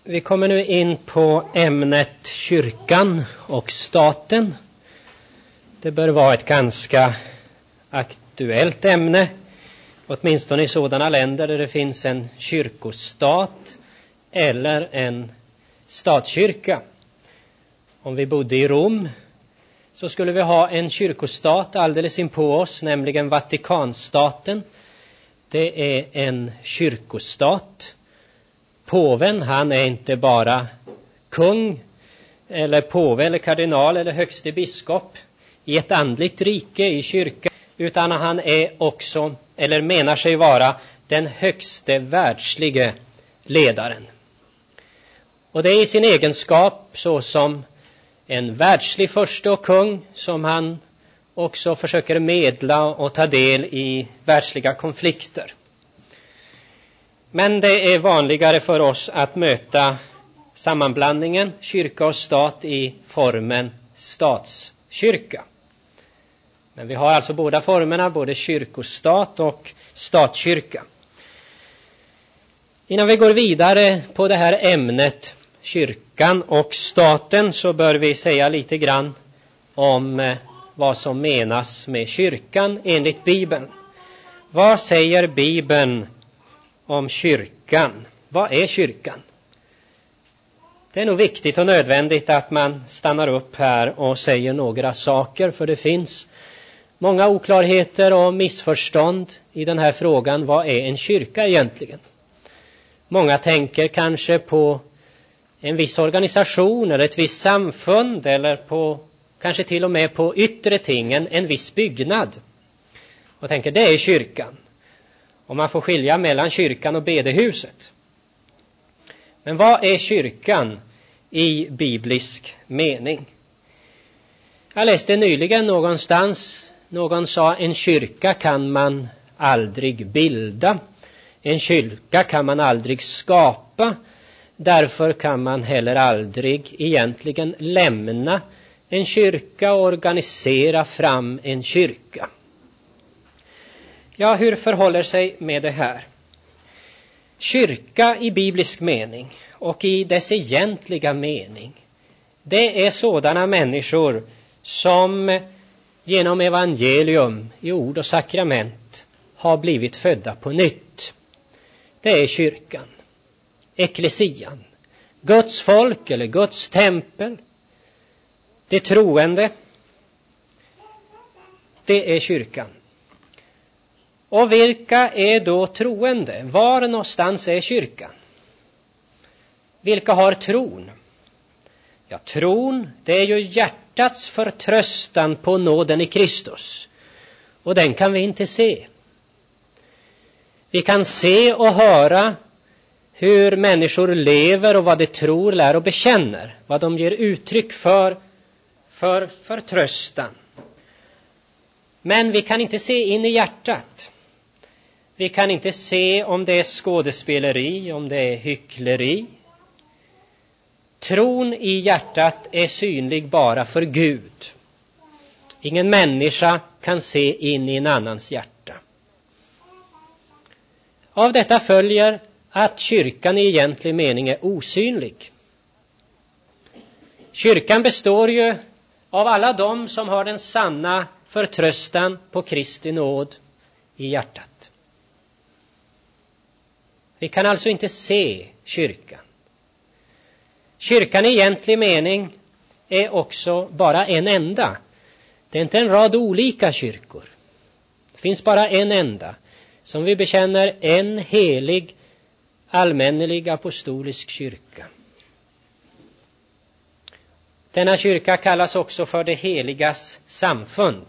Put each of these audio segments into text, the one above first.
Vi kommer nu in på ämnet kyrkan och staten. Det bör vara ett ganska aktuellt ämne, åtminstone i sådana länder där det finns en kyrkostat eller en statskyrka. Om vi bodde i Rom så skulle vi ha en kyrkostat alldeles inpå oss, nämligen Vatikanstaten. Det är en kyrkostat. Påven, han är inte bara kung eller påve eller kardinal eller högste biskop i ett andligt rike i kyrkan, utan han är också, eller menar sig vara, den högste världslige ledaren. Och det är i sin egenskap såsom en världslig förste och kung som han också försöker medla och ta del i världsliga konflikter. Men det är vanligare för oss att möta sammanblandningen kyrka och stat i formen statskyrka. Men vi har alltså båda formerna, både kyrkostat och statskyrka. Innan vi går vidare på det här ämnet, kyrkan och staten, så bör vi säga lite grann om vad som menas med kyrkan enligt Bibeln. Vad säger Bibeln om kyrkan? Vad är kyrkan? Det är nog viktigt och nödvändigt att man stannar upp här och säger några saker, för det finns många oklarheter och missförstånd i den här frågan. Vad är en kyrka egentligen? Många tänker kanske på en viss organisation eller ett visst samfund, eller på kanske till och med på yttre tingen, en viss byggnad, och tänker det är kyrkan. Och man får skilja mellan kyrkan och bedehuset. Men vad är kyrkan i biblisk mening? Jag läste nyligen någonstans, någon sa en kyrka kan man aldrig bilda. En kyrka kan man aldrig skapa. Därför kan man heller aldrig egentligen lämna en kyrka och organisera fram en kyrka. Ja, hur förhåller sig med det här? Kyrka i biblisk mening och i dess egentliga mening, det är sådana människor som genom evangelium i ord och sakrament har blivit födda på nytt. Det är kyrkan, eklesian, Guds folk eller Guds tempel, det troende. Det är kyrkan. Och vilka är då troende? Var någonstans är kyrkan? Vilka har tron? Ja, tron, det är ju hjärtats förtröstan på nåden i Kristus. Och den kan vi inte se. Vi kan se och höra hur människor lever och vad de tror, lär och bekänner. Vad de ger uttryck för förtröstan. Men vi kan inte se in i hjärtat. Vi kan inte se om det är skådespeleri, om det är hyckleri. Tron i hjärtat är synlig bara för Gud. Ingen människa kan se in i en annans hjärta. Av detta följer att kyrkan i egentlig mening är osynlig. Kyrkan består ju av alla dem som har den sanna förtröstan på Kristi nåd i hjärtat. Vi kan alltså inte se kyrkan. Kyrkan i egentlig mening är också bara en enda. Det är inte en rad olika kyrkor. Det finns bara en enda som vi bekänner, en helig, allmännelig apostolisk kyrka. Denna kyrka kallas också för det heligas samfund.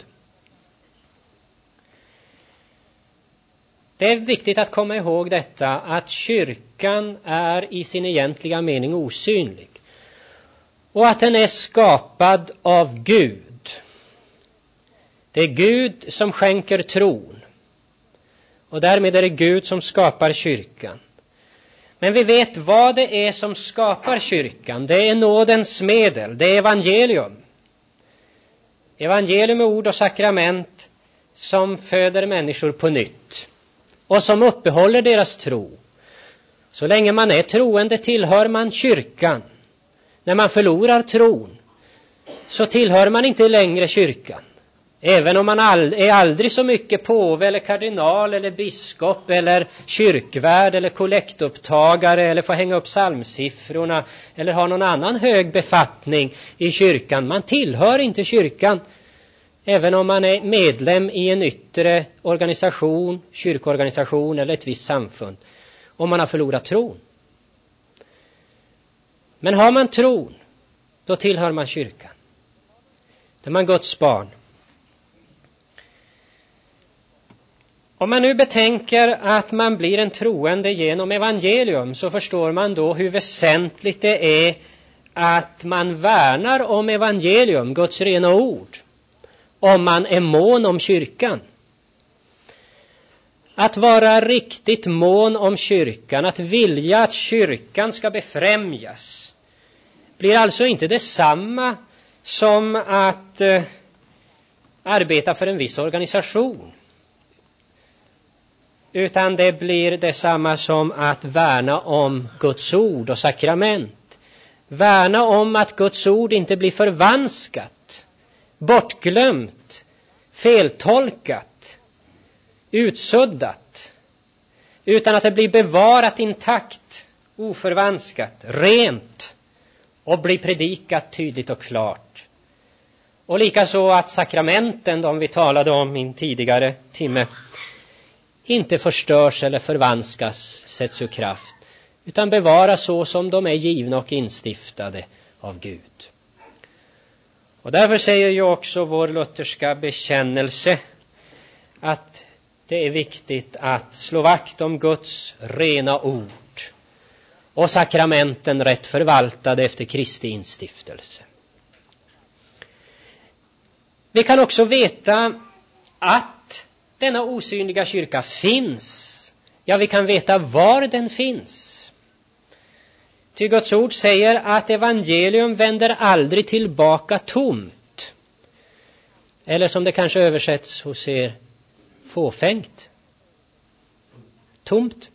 Det är viktigt att komma ihåg detta, att kyrkan är i sin egentliga mening osynlig. Och att den är skapad av Gud. Det är Gud som skänker tron. Och därmed är det Gud som skapar kyrkan. Men vi vet vad det är som skapar kyrkan. Det är nådens medel, det är evangelium. Evangelium är ord och sakrament som föder människor på nytt. Och som uppehåller deras tro. Så länge man är troende tillhör man kyrkan. När man förlorar tron så tillhör man inte längre kyrkan. Även om man är aldrig så mycket påve eller kardinal eller biskop eller kyrkvärd eller kollektupptagare eller får hänga upp psalmsiffrorna eller ha någon annan hög befattning i kyrkan. Man tillhör inte kyrkan. Även om man är medlem i en yttre organisation, kyrkorganisation eller ett visst samfund. Om man har förlorat tron. Men har man tron, då tillhör man kyrkan. Då är man Guds barn. Om man nu betänker att man blir en troende genom evangelium, så förstår man då hur väsentligt det är att man värnar om evangelium, Guds rena ord, om man är mån om kyrkan. Att vara riktigt mån om kyrkan, att vilja att kyrkan ska befrämjas, blir alltså inte detsamma som att arbeta för en viss organisation. Utan det blir detsamma som att värna om Guds ord och sakrament. Värna om att Guds ord inte blir förvanskat, bortglömt, feltolkat, utsuddat. Utan att det blir bevarat intakt, oförvanskat, rent och blir predikat tydligt och klart. Och likaså att sakramenten, de vi talade om i en tidigare timme, inte förstörs eller förvanskas, sätts ur kraft, utan bevaras så som de är givna och instiftade av Gud. Och därför säger ju också vår lutherska bekännelse att det är viktigt att slå vakt om Guds rena ord och sakramenten rätt förvaltade efter Kristi instiftelse. Vi kan också veta att denna osynliga kyrka finns. Ja, vi kan veta var den finns. Ty Guds ord säger att evangelium vänder aldrig tillbaka tomt. Eller som det kanske översätts hos er, fåfängt. Tomt.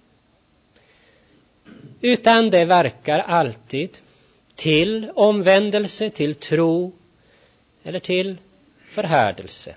Utan det verkar alltid till omvändelse, till tro eller till förhärdelse.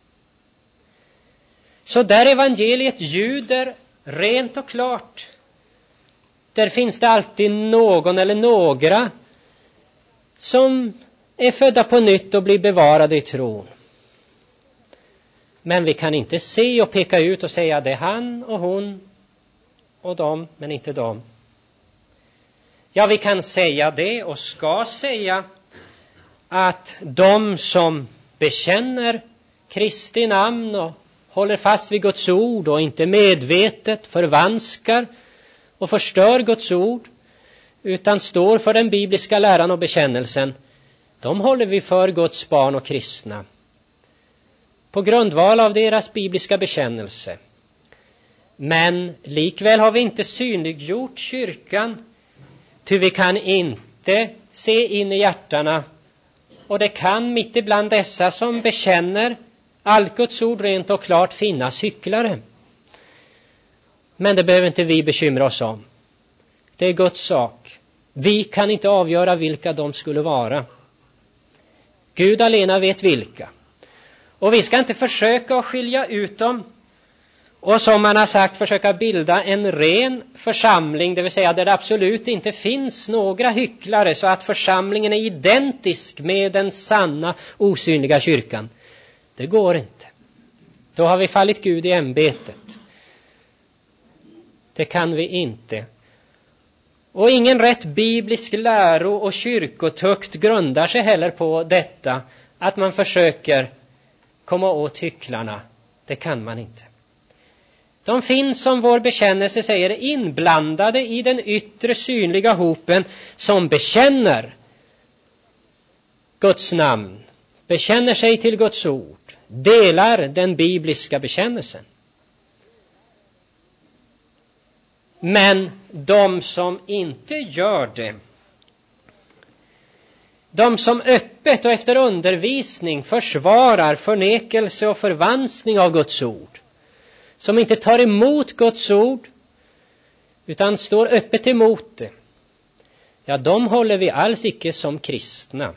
Så där evangeliet ljuder rent och klart, där finns det alltid någon eller några som är födda på nytt och blir bevarade i tron. Men vi kan inte se och peka ut och säga det är han och hon och dem, men inte dem. Ja, vi kan säga det och ska säga att de som bekänner Kristi namn och håller fast vid Guds ord och inte medvetet förvanskar och förstör Guds ord, utan står för den bibliska läran och bekännelsen, de håller vi för Guds barn och kristna. På grundval av deras bibliska bekännelse. Men likväl har vi inte synliggjort kyrkan, ty vi kan inte se in i hjärtarna. Och det kan mitt ibland dessa som bekänner allt Guds ord rent och klart finnas hycklare. Men det behöver inte vi bekymra oss om. Det är Guds sak. Vi kan inte avgöra vilka de skulle vara. Gud alena vet vilka. Och vi ska inte försöka att skilja ut dem. Och som man har sagt, försöka bilda en ren församling, det vill säga där det absolut inte finns några hycklare, så att församlingen är identisk med den sanna osynliga kyrkan. Det går inte. Då har vi fallit Gud i ämbetet. Det kan vi inte. Och ingen rätt biblisk läro och kyrkotukt grundar sig heller på detta, att man försöker komma åt hycklarna. Det kan man inte. De finns, som vår bekännelse säger, inblandade i den yttre synliga hopen som bekänner Guds namn, bekänner sig till Guds ord, delar den bibliska bekännelsen. Men de som inte gör det, de som öppet och efter undervisning försvarar förnekelse och förvanskning av Guds ord, som inte tar emot Guds ord, utan står öppet emot det, ja, de håller vi alls icke som kristna.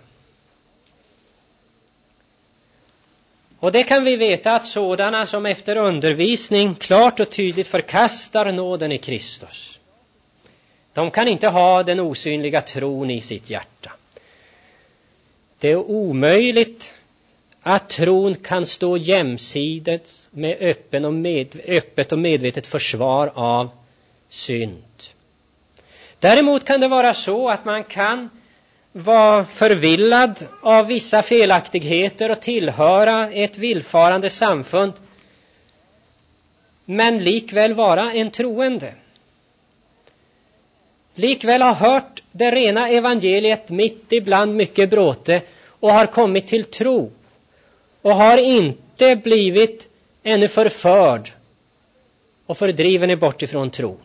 Och det kan vi veta att sådana som efter undervisning klart och tydligt förkastar nåden i Kristus, de kan inte ha den osynliga tron i sitt hjärta. Det är omöjligt att tron kan stå jämsides med öppet och medvetet försvar av synd. Däremot kan det vara så att man kan vara förvillad av vissa felaktigheter och tillhöra ett villfarande samfund, men likväl vara en troende. Likväl har hört det rena evangeliet mitt ibland mycket bråte och har kommit till tro och har inte blivit ännu förförd och fördriven bort ifrån tron.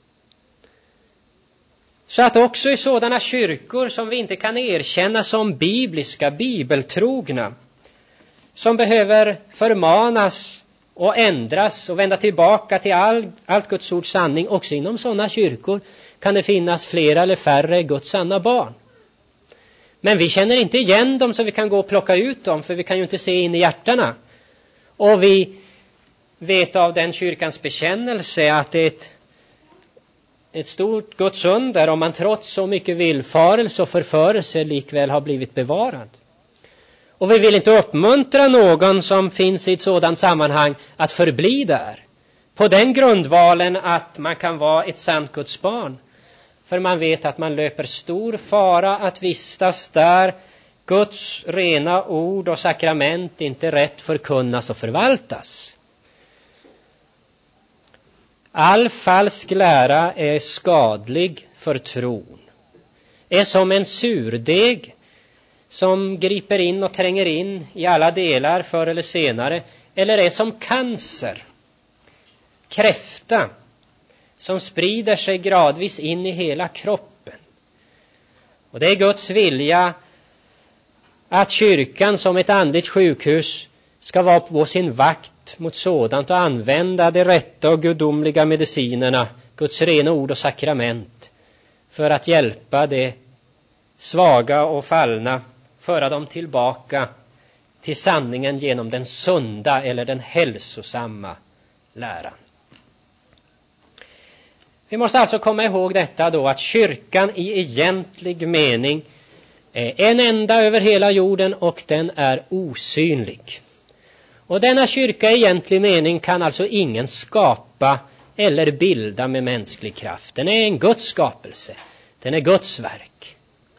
Så att också i sådana kyrkor som vi inte kan erkänna som bibliska, bibeltrogna, som behöver förmanas och ändras och vända tillbaka till allt Guds ords sanning, också inom sådana kyrkor kan det finnas flera eller färre Guds sanna barn. Men vi känner inte igen dem så vi kan gå och plocka ut dem, för vi kan ju inte se in i hjärtarna. Och vi vet av den kyrkans bekännelse att det är ett stort Guds under om man trots så mycket villfarelse och förförelse likväl har blivit bevarad. Och vi vill inte uppmuntra någon som finns i ett sådant sammanhang att förbli där, på den grundvalen att man kan vara ett sant Guds barn. För man vet att man löper stor fara att vistas där Guds rena ord och sakrament inte rätt förkunnas och förvaltas. All falsk lära är skadlig för tron. Är som en surdeg som griper in och tränger in i alla delar förr eller senare. Eller är som cancer, kräfta, som sprider sig gradvis in i hela kroppen. Och det är Guds vilja att kyrkan som ett andligt sjukhus ska vara på sin vakt mot sådant och använda de rätta och gudomliga medicinerna, Guds rena ord och sakrament, för att hjälpa de svaga och fallna, föra dem tillbaka till sanningen genom den sunda eller den hälsosamma läran. Vi måste alltså komma ihåg detta då, att kyrkan i egentlig mening är en enda över hela jorden och den är osynlig. Och denna kyrka i egentlig mening kan alltså ingen skapa eller bilda med mänsklig kraft. Den är en Guds skapelse. Den är Guds verk.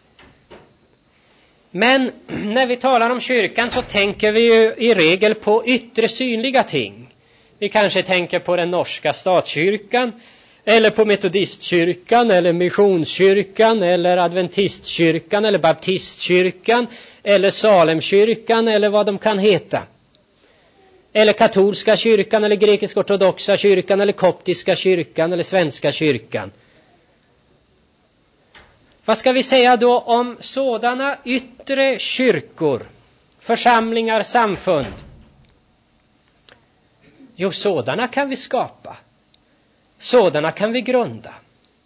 Men när vi talar om kyrkan så tänker vi ju i regel på yttre synliga ting. Vi kanske tänker på den norska statskyrkan, eller på metodistkyrkan, eller missionskyrkan, eller adventistkyrkan, eller baptistkyrkan, eller Salemkyrkan, eller vad de kan heta. Eller katolska kyrkan, eller grekisk-ortodoxa kyrkan, eller koptiska kyrkan, eller svenska kyrkan. Vad ska vi säga då om sådana yttre kyrkor, församlingar, samfund? Jo, sådana kan vi skapa. Sådana kan vi grunda.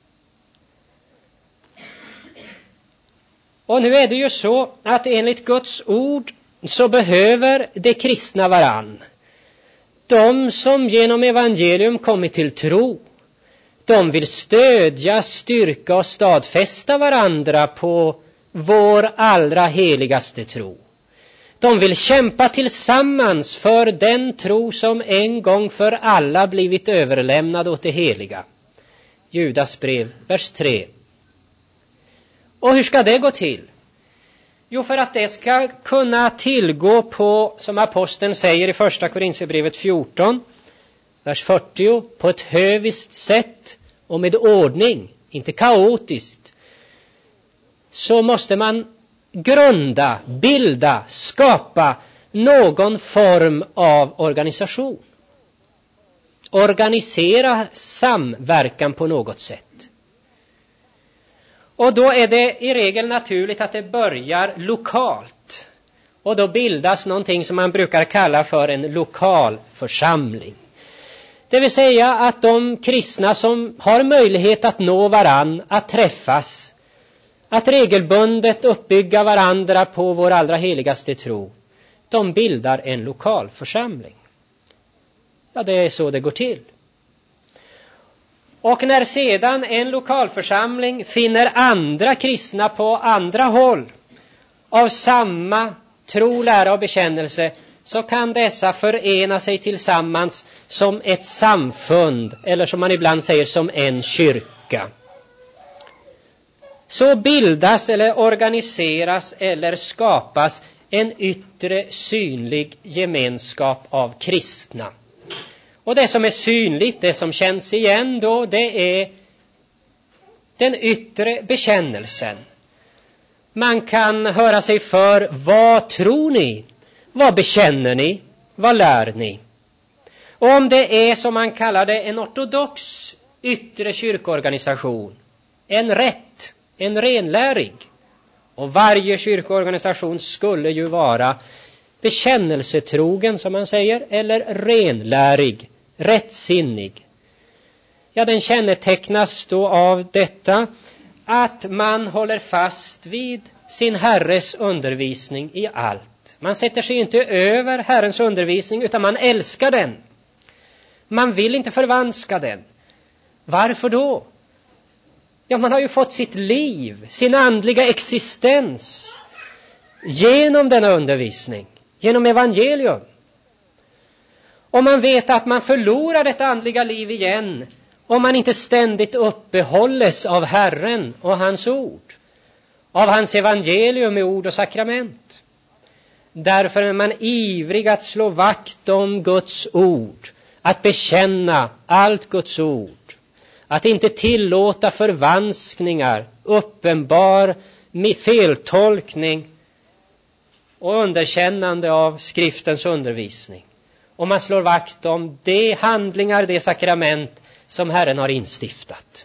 Och nu är det ju så att enligt Guds ord så behöver de kristna varann. De som genom evangelium kommit till tro, de vill stödja, styrka och stadfästa varandra på vår allra heligaste tro. De vill kämpa tillsammans för den tro som en gång för alla blivit överlämnad åt det heliga. Judas brev, vers 3. Och hur ska det gå till? Jo, för att det ska kunna tillgå på, som aposteln säger i första Korinthierbrevet 14, vers 40, på ett höviskt sätt och med ordning, inte kaotiskt, så måste man grunda, bilda, skapa någon form av organisation. Organisera samverkan på något sätt. Och då är det i regel naturligt att det börjar lokalt. Och då bildas någonting som man brukar kalla för en lokal församling. Det vill säga att de kristna som har möjlighet att nå varann, att träffas, att regelbundet uppbygga varandra på vår allra heligaste tro, de bildar en lokal församling. Ja, det är så det går till. Och när sedan en lokalförsamling finner andra kristna på andra håll av samma tro, lära och bekännelse, så kan dessa förena sig tillsammans som ett samfund, eller som man ibland säger som en kyrka. Så bildas eller organiseras eller skapas en yttre synlig gemenskap av kristna. Och det som är synligt, det som känns igen då, det är den yttre bekännelsen. Man kan höra sig för, vad tror ni? Vad bekänner ni? Vad lär ni? Och om det är som man kallar det en ortodox yttre kyrkoorganisation, en rätt, en renlärig. Och varje kyrkoorganisation skulle ju vara bekännelsetrogen som man säger, eller renlärig, rättsinnig. Ja, den kännetecknas då av detta att man håller fast vid sin Herres undervisning i allt. Man sätter sig inte över Herrens undervisning utan man älskar den. Man vill inte förvanska den. Varför då? Ja, man har ju fått sitt liv, sin andliga existens genom denna undervisning, genom evangelium. Och man vet att man förlorar detta andliga liv igen om man inte ständigt uppehålles av Herren och hans ord, av hans evangelium med ord och sakrament. Därför är man ivrig att slå vakt om Guds ord, att bekänna allt Guds ord, att inte tillåta förvanskningar, uppenbar feltolkning och underkännande av skriftens undervisning. Och man slår vakt om de handlingar, de sakrament som Herren har instiftat.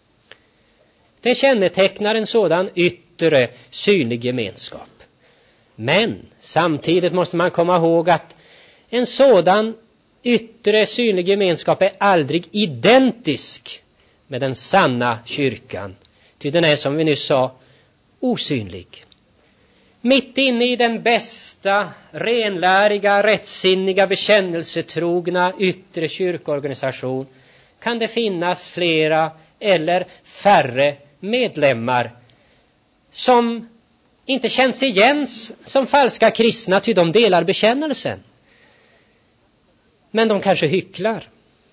Det kännetecknar en sådan yttre synlig gemenskap. Men samtidigt måste man komma ihåg att en sådan yttre synlig gemenskap är aldrig identisk med den sanna kyrkan. Ty den är, som vi nyss sa, osynlig. Mitt inne i den bästa, renläriga, rättsinniga, bekännelsetrogna yttre kyrkoorganisation kan det finnas flera eller färre medlemmar som inte känns igen som falska kristna, ty de delar bekännelsen. Men de kanske hycklar.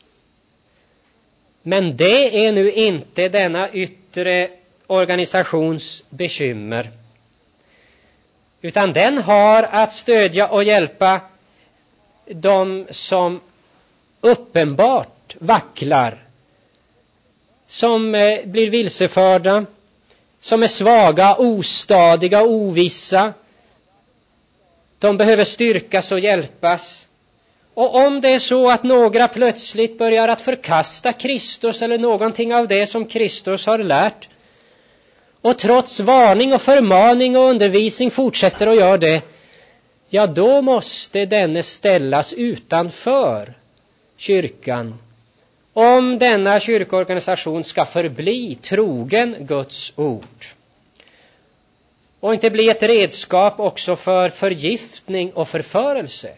Men det är nu inte denna yttre organisations bekymmer. Utan den har att stödja och hjälpa de som uppenbart vacklar, som blir vilseförda, som är svaga, ostadiga, ovissa. De behöver styrkas och hjälpas. Och om det är så att några plötsligt börjar att förkasta Kristus eller någonting av det som Kristus har lärt, och trots varning och förmaning och undervisning fortsätter att göra det, ja, då måste denne ställas utanför kyrkan, om denna kyrkoorganisation ska förbli trogen Guds ord och inte bli ett redskap också för förgiftning och förförelse.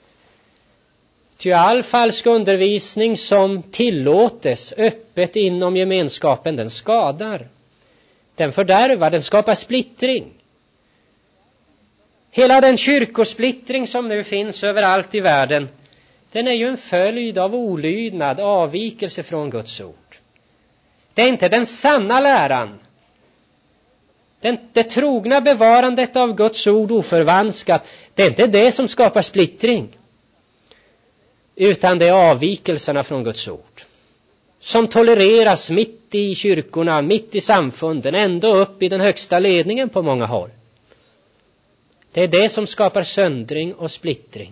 Ty all falsk undervisning som tillåtes öppet inom gemenskapen, den skadar, den fördärvar, den skapar splittring. Hela den kyrkosplittring som nu finns överallt i världen, den är ju en följd av olydnad, avvikelse från Guds ord. Det är inte den sanna läran, det trogna bevarandet av Guds ord oförvanskat, det är inte det som skapar splittring, utan det är avvikelserna från Guds ord som tolereras mitt i kyrkorna, mitt i samfunden, ända upp i den högsta ledningen på många håll. Det är det som skapar söndring och splittring.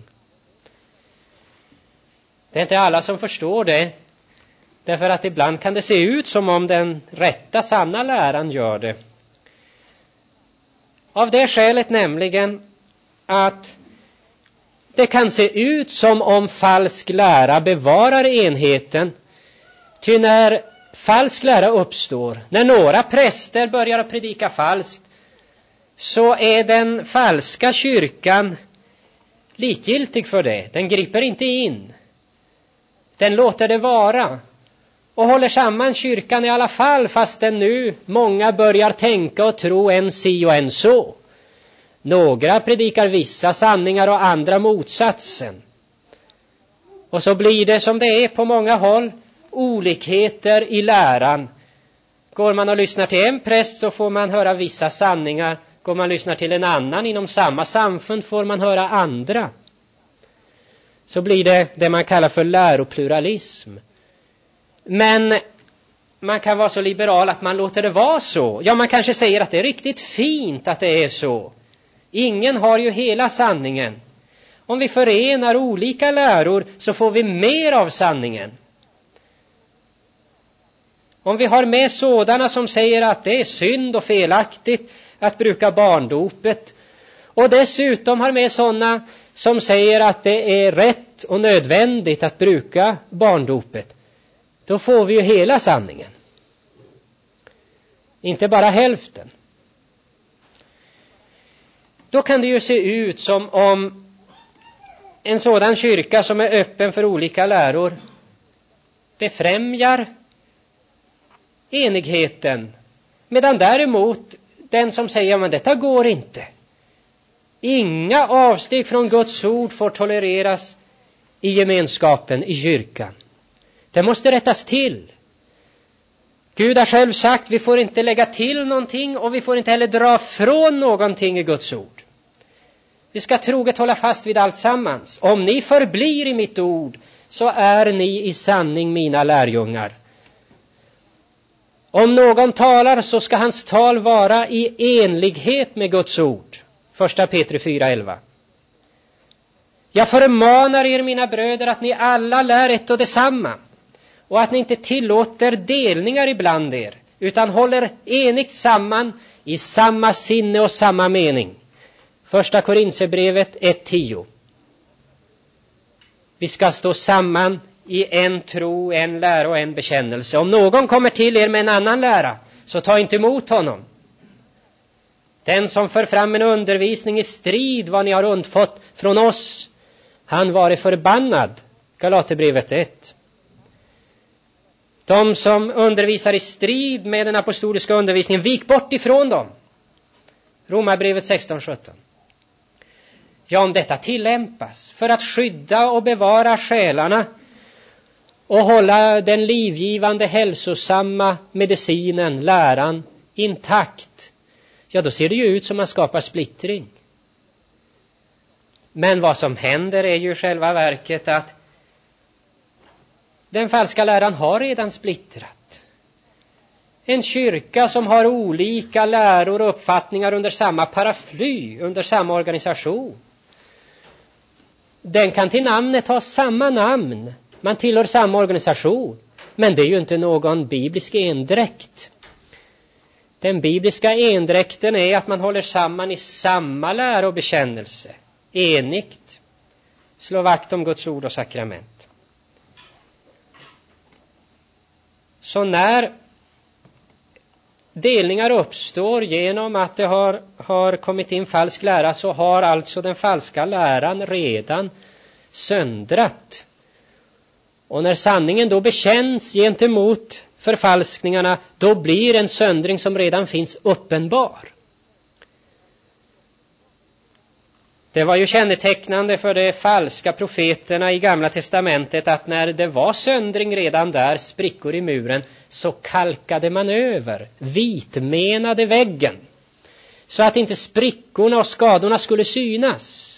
Det är inte alla som förstår det, därför att ibland kan det se ut som om den rätta, sanna läran gör det. Av det skälet nämligen att Det kan se ut som om falsk lära bevarar enheten. Ty när falsk lära uppstår, när några präster börjar att predika falskt, så är den falska kyrkan likgiltig för det. Den griper inte in. Den låter det vara och håller samman kyrkan i alla fall, fastän nu många börjar tänka och tro en si och en så. Några predikar vissa sanningar och andra motsatsen. Och så blir det som det är på många håll, olikheter i läran. Går man och lyssnar till en präst så får man höra vissa sanningar. Går man och lyssnar till en annan inom samma samfund får man höra andra. Så blir det man kallar för läropluralism. Men man kan vara så liberal att man låter det vara så. Ja, man kanske säger att det är riktigt fint att det är så. Ingen har ju hela sanningen. Om vi förenar olika läror så får vi mer av sanningen. Om vi har med sådana som säger att det är synd och felaktigt att bruka barndopet, och dessutom har med sådana som säger att det är rätt och nödvändigt att bruka barndopet, då får vi ju hela sanningen. Inte bara hälften. Då kan det ju se ut som om en sådan kyrka som är öppen för olika läror befrämjar enigheten, medan däremot den som säger men detta går inte. Inga avsteg från Guds ord får tolereras i gemenskapen, i kyrkan. Det måste rättas till. Gud har själv sagt vi får inte lägga till någonting och vi får inte heller dra från någonting i Guds ord. Vi ska troget hålla fast vid allt sammans. Om ni förblir i mitt ord så är ni i sanning mina lärjungar. Om någon talar så ska hans tal vara i enlighet med Guds ord. 1 Petri 4:11. Jag förmanar er mina bröder att ni alla lär ett och detsamma och att ni inte tillåter delningar ibland er utan håller enigt samman i samma sinne och samma mening. 1 Korinthierbrevet 1:10. Vi ska stå samman i en tro, en lära och en bekännelse. Om någon kommer till er med en annan lära, så ta inte emot honom. Den som för fram en undervisning i strid vad ni har undfått från oss, han var förbannad. Galaterbrevet 1. De som undervisar i strid med den apostoliska undervisningen, vik bort ifrån dem. Romarbrevet 16:17. Ja, om detta tillämpas för att skydda och bevara själarna och hålla den livgivande, hälsosamma medicinen, läran, intakt, ja då ser det ju ut som man skapar splittring. Men vad som händer är ju i själva verket att den falska läran har redan splittrat. En kyrka som har olika läror och uppfattningar under samma paraply, under samma organisation. Den kan till namnet ha samma namn. Man tillhör samma organisation. Men det är ju inte någon biblisk endräkt. Den bibliska endräkten är att man håller samman i samma lära och bekännelse. Enigt. Slå vakt om Guds ord och sakrament. Så när delningar uppstår genom att det har kommit in falsk lära, så har alltså den falska läran redan söndrat. Och när sanningen då bekänns gentemot förfalskningarna, då blir en söndring som redan finns uppenbar. Det var ju kännetecknande för de falska profeterna i Gamla testamentet att när det var söndring redan där, sprickor i muren, så kalkade man över, vitmenade väggen, så att inte sprickorna och skadorna skulle synas.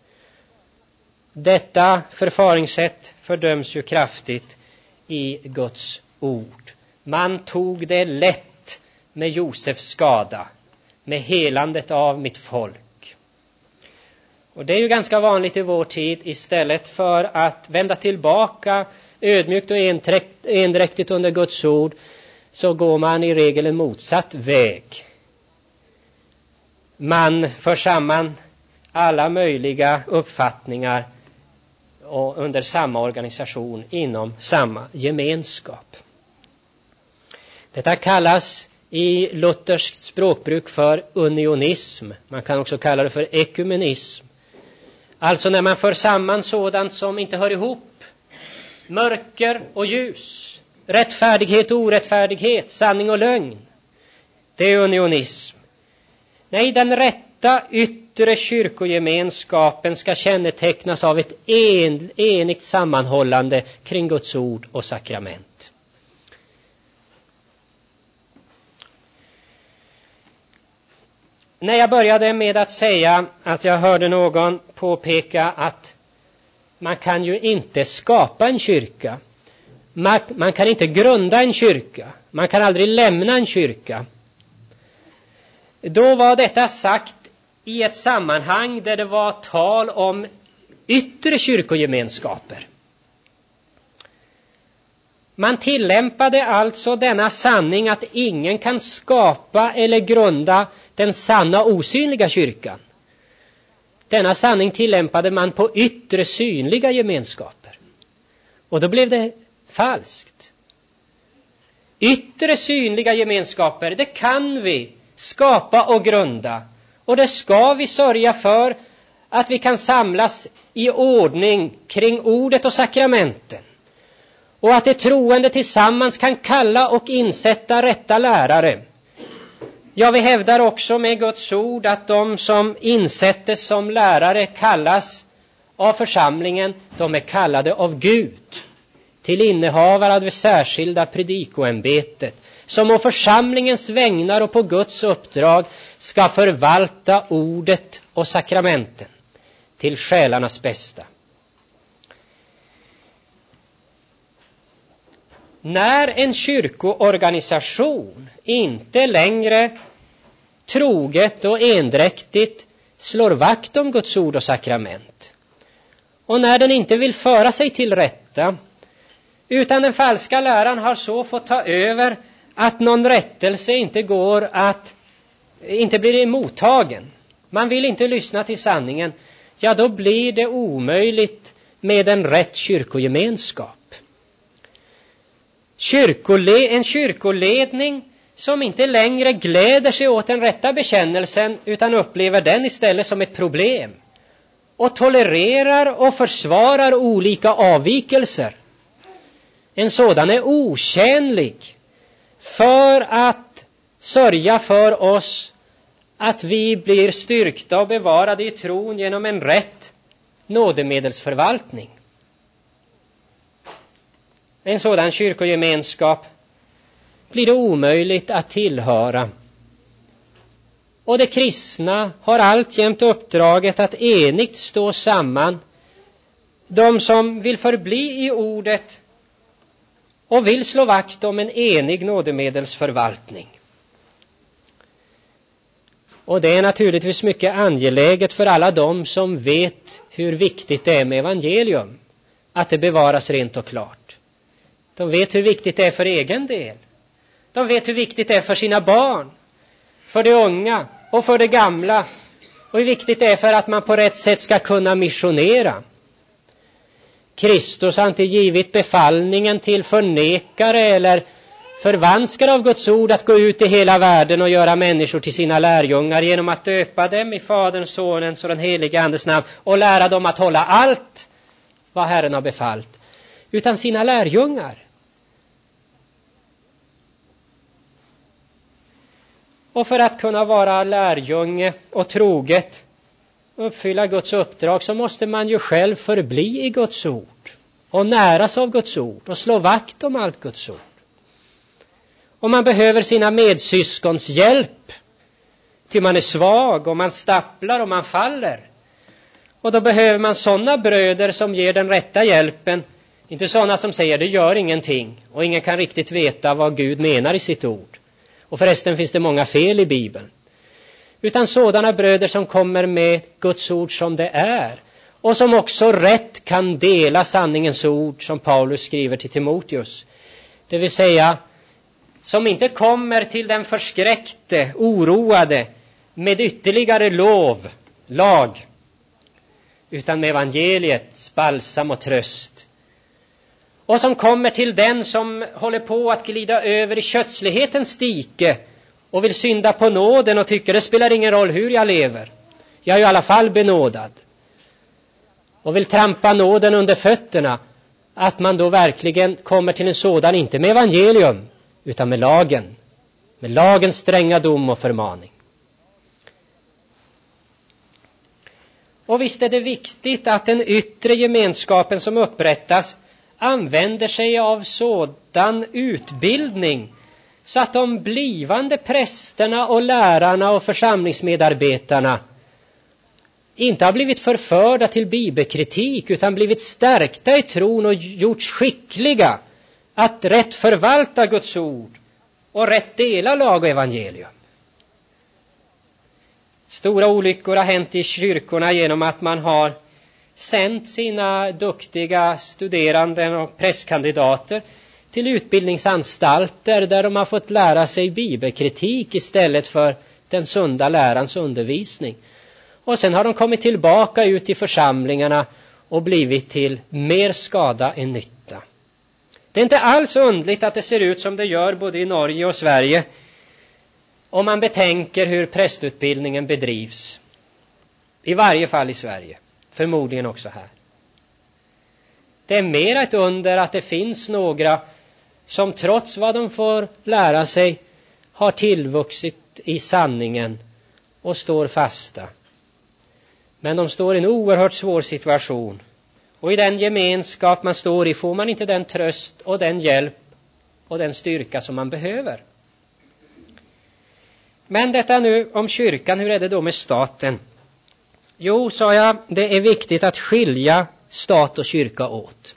Detta förfaringssätt fördöms ju kraftigt i Guds ord. Man tog det lätt med Josefs skada, med helandet av mitt folk. Och det är ju ganska vanligt i vår tid, istället för att vända tillbaka ödmjukt och endräktigt under Guds ord, så går man i regel en motsatt väg. Man för samman alla möjliga uppfattningar och under samma organisation inom samma gemenskap. Detta kallas i lutherskt språkbruk för unionism. Man kan också kalla det för ekumenism. Alltså när man för samman sådant som inte hör ihop. Mörker och ljus. Rättfärdighet och orättfärdighet. Sanning och lögn. Det är unionism. Nej, den rätta yttre kyrkogemenskapen ska kännetecknas av ett enigt sammanhållande kring Guds ord och sakrament. När jag började med att säga att jag hörde någon påpeka att man kan ju inte skapa en kyrka. Man kan inte grunda en kyrka. Man kan aldrig lämna en kyrka. Då var detta sagt i ett sammanhang där det var tal om yttre kyrkogemenskaper. Man tillämpade alltså denna sanning att ingen kan skapa eller grunda den sanna osynliga kyrkan. Denna sanning tillämpade man på yttre synliga gemenskaper. Och då blev det falskt. Yttre synliga gemenskaper, det kan vi skapa och grunda. Och det ska vi sörja för att vi kan samlas i ordning kring ordet och sakramenten. Och att de troende tillsammans kan kalla och insätta rätta lärare. Ja, vi hävdar också med Guds ord att de som insättes som lärare kallas av församlingen, de är kallade av Gud till innehavare av det särskilda predikoämbetet, som av församlingens vägnar och på Guds uppdrag ska förvalta ordet och sakramenten till själarnas bästa. När en kyrkoorganisation inte längre troget och endräktigt slår vakt om Guds ord och sakrament, och när den inte vill föra sig till rätta, utan den falska läran har så fått ta över att någon rättelse inte blir emottagen, man vill inte lyssna till sanningen, ja, då blir det omöjligt med en rätt kyrkogemenskap. En kyrkoledning som inte längre gläder sig åt den rätta bekännelsen utan upplever den istället som ett problem och tolererar och försvarar olika avvikelser. En sådan är otjänlig för att sörja för oss att vi blir styrkta och bevarade i tron genom en rätt nådemedelsförvaltning. En sådan kyrkogemenskap blir det omöjligt att tillhöra. Och de kristna har alltjämt uppdraget att enigt stå samman. De som vill förbli i ordet och vill slå vakt om en enig nådemedelsförvaltning. Och det är naturligtvis mycket angeläget för alla de som vet hur viktigt det är med evangelium, att det bevaras rent och klart. De vet hur viktigt det är för egen del. De vet hur viktigt det är för sina barn, för de unga och för de gamla. Och hur viktigt det är för att man på rätt sätt ska kunna missionera. Kristus har inte givit befallningen till förnekare eller förvanskare av Guds ord att gå ut i hela världen och göra människor till sina lärjungar genom att döpa dem i Faderns, Sonens och den helige Andes namn och lära dem att hålla allt vad Herren har befallt, utan sina lärjungar. Och för att kunna vara lärjunge och troget uppfylla Guds uppdrag så måste man ju själv förbli i Guds ord och näras av Guds ord och slå vakt om allt Guds ord. Och man behöver sina medsyskons hjälp till man är svag och man stapplar och man faller. Och då behöver man sådana bröder som ger den rätta hjälpen, inte sådana som säger det gör ingenting och ingen kan riktigt veta vad Gud menar i sitt ord. Och förresten finns det många fel i Bibeln. Utan sådana bröder som kommer med Guds ord som det är. Och som också rätt kan dela sanningens ord som Paulus skriver till Timoteus. Det vill säga som inte kommer till den förskräckte, oroade med ytterligare lag utan med evangeliets balsam och tröst. Och som kommer till den som håller på att glida över i kötslighetens dike och vill synda på nåden och tycker det spelar ingen roll hur jag lever. Jag är i alla fall benådad. Och vill trampa nåden under fötterna. Att man då verkligen kommer till en sådan, inte med evangelium, utan med lagen. Med lagens stränga dom och förmaning. Och visst är det viktigt att den yttre gemenskapen som upprättas använder sig av sådan utbildning så att de blivande prästerna och lärarna och församlingsmedarbetarna inte har blivit förförda till bibelkritik utan blivit stärkta i tron och gjorts skickliga att rätt förvalta Guds ord och rätt dela lag och evangelium. Stora olyckor har hänt i kyrkorna genom att man har sänt sina duktiga studerande och prästkandidater till utbildningsanstalter där de har fått lära sig bibelkritik istället för den sunda lärans undervisning. Och sen har de kommit tillbaka ut i församlingarna och blivit till mer skada än nytta. Det är inte alls underligt att det ser ut som det gör både i Norge och Sverige om man betänker hur prästutbildningen bedrivs. I varje fall i Sverige. Förmodligen också här. Det är mer ett under att det finns några som trots vad de får lära sig har tillvuxit i sanningen och står fasta. Men de står i en oerhört svår situation. Och i den gemenskap man står i får man inte den tröst och den hjälp och den styrka som man behöver. Men detta nu om kyrkan, hur är det då med staten? Jo, sa jag, det är viktigt att skilja stat och kyrka åt.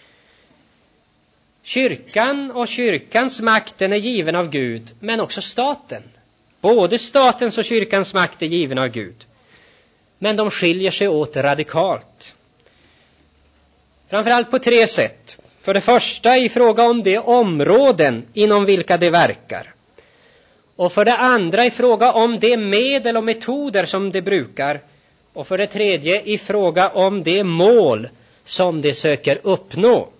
Kyrkan och kyrkans makten är given av Gud, men också staten. Både statens och kyrkans makt är given av Gud. Men de skiljer sig åt radikalt. Framförallt på 3 sätt. För det första i fråga om de områden inom vilka de verkar. Och för det andra i fråga om de medel och metoder som de brukar. Och för det tredje i fråga om de mål som de söker uppnå.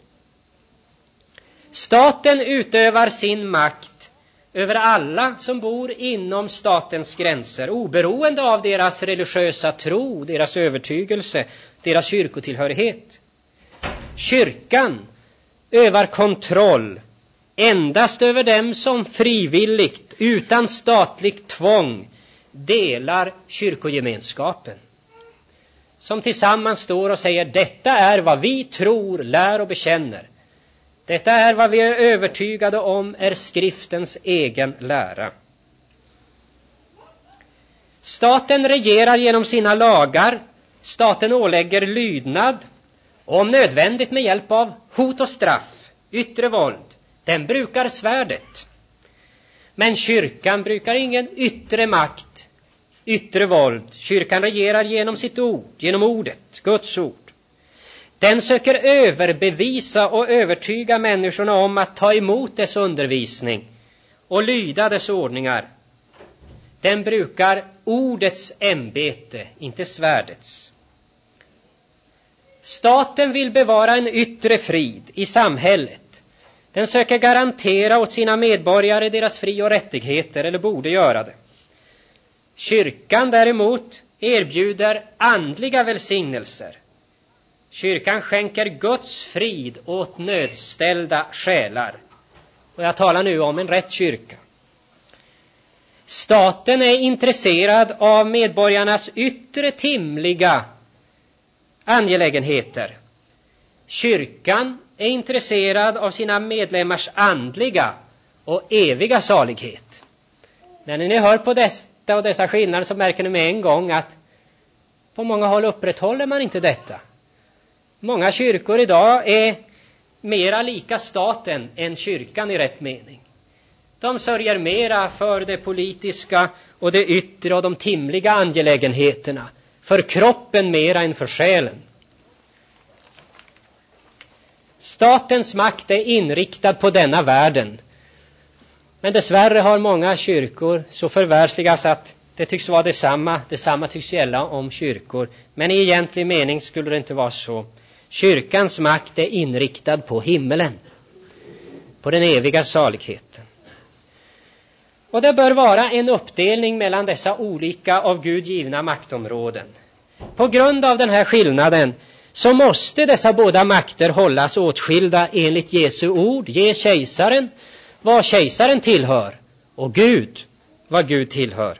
Staten utövar sin makt över alla som bor inom statens gränser, oberoende av deras religiösa tro, deras övertygelse, deras kyrkotillhörighet. Kyrkan övar kontroll endast över dem som frivilligt, utan statligt tvång, delar kyrkogemenskapen. Som tillsammans står och säger: detta är vad vi tror, lär och bekänner. Detta är vad vi är övertygade om är skriftens egen lära. Staten regerar genom sina lagar. Staten ålägger lydnad, om nödvändigt med hjälp av hot och straff, yttre våld. Den brukar svärdet. Men kyrkan brukar ingen yttre makt, yttre våld. Kyrkan regerar genom sitt ord, genom ordet, Guds ord. Den söker överbevisa och övertyga människorna om att ta emot dess undervisning och lyda dess ordningar. Den brukar ordets ämbete, inte svärdets. Staten vill bevara en yttre frid i samhället. Den söker garantera åt sina medborgare deras fri- och rättigheter, eller borde göra det. Kyrkan däremot erbjuder andliga välsignelser. Kyrkan skänker Guds frid åt nödställda själar. Och jag talar nu om en rätt kyrka. Staten är intresserad av medborgarnas yttre timliga angelägenheter. Kyrkan är intresserad av sina medlemmars andliga och eviga salighet. När ni hör på detta och dessa skillnader så märker ni med en gång att på många håll upprätthåller man inte detta. Många kyrkor idag är mera lika staten än kyrkan i rätt mening. De sörjer mera för det politiska och det yttre och de timliga angelägenheterna. För kroppen mera än för själen. Statens makt är inriktad på denna världen. Men dessvärre har många kyrkor så förvärldsligats att Det tycks vara detsamma tycks gälla om kyrkor. Men i egentlig mening skulle det inte vara så. Kyrkans makt är inriktad på himmelen, på den eviga saligheten. Och det bör vara en uppdelning mellan dessa olika av Gud givna maktområden. På grund av den här skillnaden så måste dessa båda makter hållas åtskilda enligt Jesu ord. Ge kejsaren vad kejsaren tillhör och Gud vad Gud tillhör.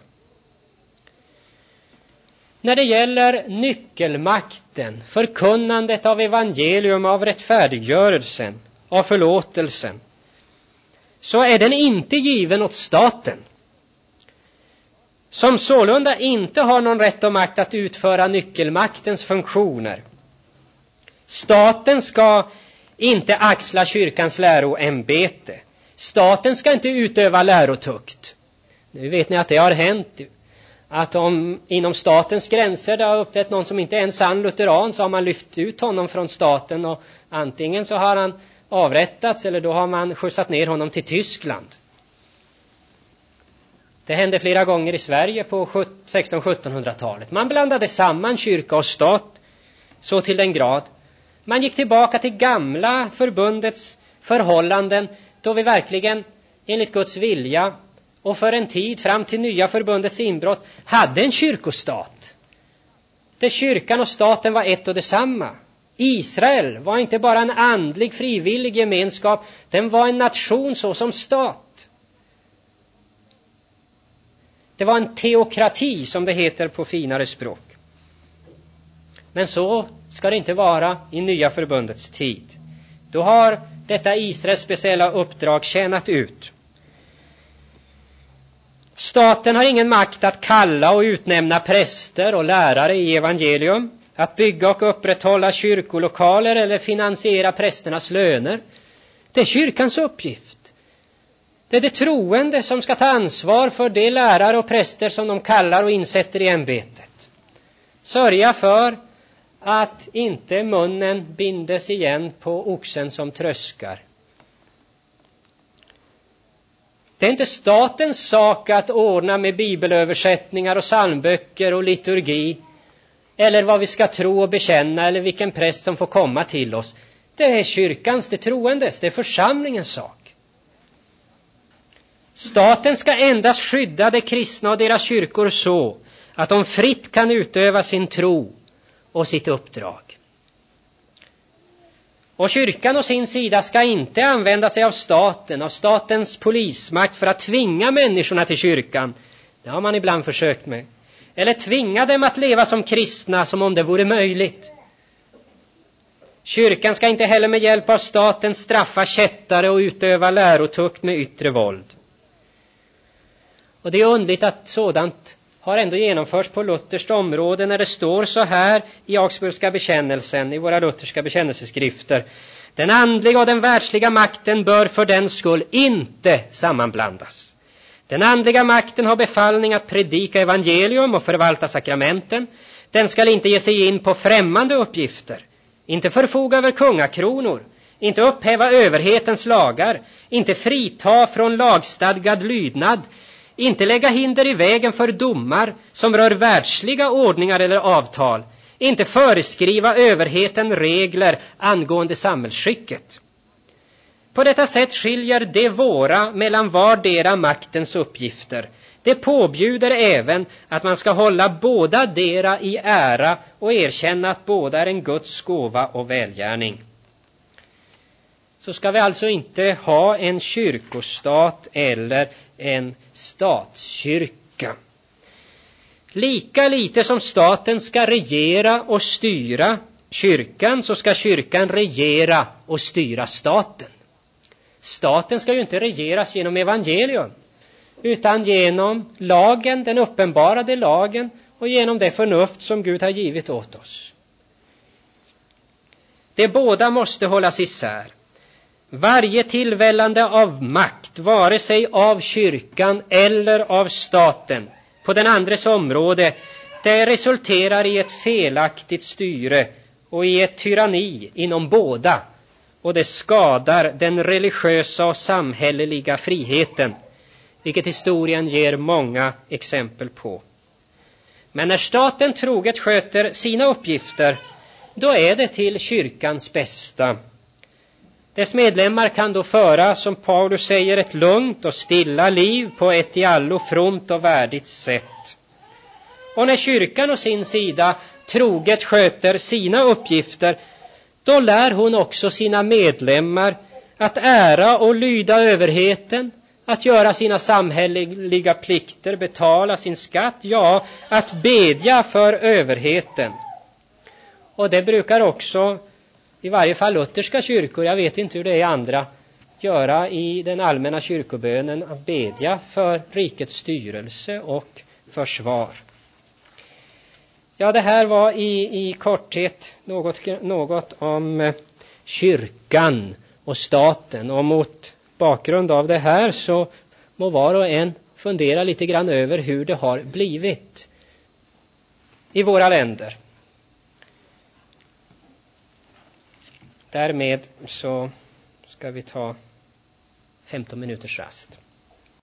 När det gäller nyckelmakten, förkunnandet av evangelium, av rättfärdiggörelsen, av förlåtelsen, så är den inte given åt staten, som sålunda inte har någon rätt och makt att utföra nyckelmaktens funktioner. Staten ska inte axla kyrkans läroämbete. Staten ska inte utöva lärotukt. Nu vet ni att det har hänt att inom statens gränser det har uppträtt någon som inte är en sann lutheran, så har man lyft ut honom från staten och antingen så har han avrättats eller då har man skjutsat ner honom till Tyskland. Det hände flera gånger i Sverige på 1600-1700-talet. Man blandade samman kyrka och stat så till den grad. Man gick tillbaka till gamla förbundets förhållanden då vi verkligen enligt Guds vilja och för en tid fram till nya förbundets inbrott hade en kyrkostat. Där kyrkan och staten var ett och detsamma. Israel var inte bara en andlig frivillig gemenskap, den var en nation så som stat. Det var en teokrati som det heter på finare språk. Men så ska det inte vara i nya förbundets tid. Då har detta Israels speciella uppdrag tjänat ut. Staten har ingen makt att kalla och utnämna präster och lärare i evangelium, att bygga och upprätthålla kyrkolokaler eller finansiera prästernas löner. Det är kyrkans uppgift. Det är det troende som ska ta ansvar för de lärare och präster som de kallar och insätter i ämbetet. Sörja för att inte munnen bindes igen på oxen som tröskar. Det är inte statens sak att ordna med bibelöversättningar och psalmböcker och liturgi, eller vad vi ska tro och bekänna, eller vilken präst som får komma till oss. Det är kyrkans, det troendes, det är församlingens sak. Staten ska endast skydda de kristna och deras kyrkor så att de fritt kan utöva sin tro och sitt uppdrag. Och kyrkan å sin sida ska inte använda sig av staten, av statens polismakt för att tvinga människorna till kyrkan. Det har man ibland försökt med. Eller tvinga dem att leva som kristna som om det vore möjligt. Kyrkan ska inte heller med hjälp av staten straffa kättare och utöva lärotukt med yttre våld. Och det är underligt att sådant har ändå genomförts på lutherskt område när det står så här i Augsburgska bekännelsen, i våra lutherska bekännelseskrifter. Den andliga och den världsliga makten bör för den skull inte sammanblandas. Den andliga makten har befallning att predika evangelium och förvalta sakramenten. Den ska inte ge sig in på främmande uppgifter, inte förfoga över kungakronor, inte upphäva överhetens lagar, inte frita från lagstadgad lydnad, inte lägga hinder i vägen för domar som rör världsliga ordningar eller avtal, inte föreskriva överheten regler angående samhällsskicket. På detta sätt skiljer det våra mellan vardera maktens uppgifter. Det påbjuder även att man ska hålla båda dera i ära och erkänna att båda är en Guds gåva och välgärning. Så ska vi alltså inte ha en kyrkostat eller en statskyrka. Lika lite som staten ska regera och styra kyrkan, så ska kyrkan regera och styra staten. Staten ska ju inte regeras genom evangelium, utan genom lagen, den uppenbarade lagen, och genom det förnuft som Gud har givit åt oss. De båda måste hållas isär. Varje tillvällande av makt, vare sig av kyrkan eller av staten, på den andres område, det resulterar i ett felaktigt styre och i ett tyranni inom båda, och det skadar den religiösa och samhälleliga friheten, vilket historien ger många exempel på. Men när staten troget sköter sina uppgifter, då är det till kyrkans bästa. Dess medlemmar kan då föra, som Paulus säger, ett lugnt och stilla liv på ett i allo fromt och värdigt sätt. Och när kyrkan å sin sida troget sköter sina uppgifter, då lär hon också sina medlemmar att ära och lyda överheten, att göra sina samhälleliga plikter, betala sin skatt, ja, att bedja för överheten. Och det brukar också, i varje fall lutherska kyrkor, jag vet inte hur det är i andra, göra i den allmänna kyrkobönen, att bedja för rikets styrelse och försvar. Ja, det här var i korthet något om kyrkan och staten. Och mot bakgrund av det här så må var och en fundera lite grann över hur det har blivit i våra länder. Därmed så ska vi ta 15 minuters rast.